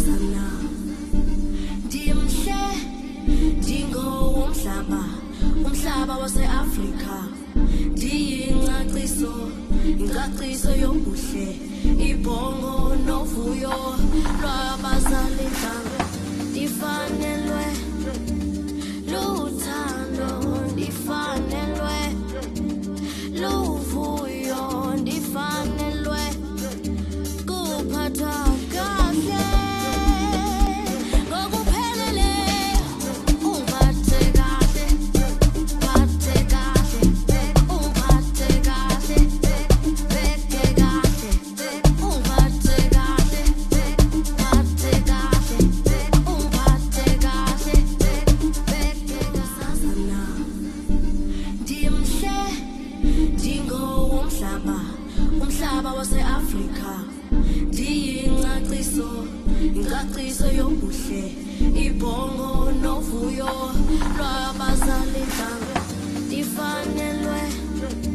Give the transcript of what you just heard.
wesifazana ndimhle ndingowomhlaba umhlaba wase-Afrika ndiyingcaciso ingcaciso yobuhle ibhongo novuyo lwabazali ntanga ndifanelwe luthando ndifanelwe luvuyo ndifanelwe kuphathwa kahle ngokupheleleyo ungiphathe kahle phathe kahle ungiphathe kahle beke kahle ungiphathe kahle phathe kahle ungiphathe kahle beke sazana ndimhle ndingowomhlaba umhlaba wase-Afrika ndiyingcaciso ingcaciso yobuhle ibhongo novuyo lwabazali ntanga ndifanelwe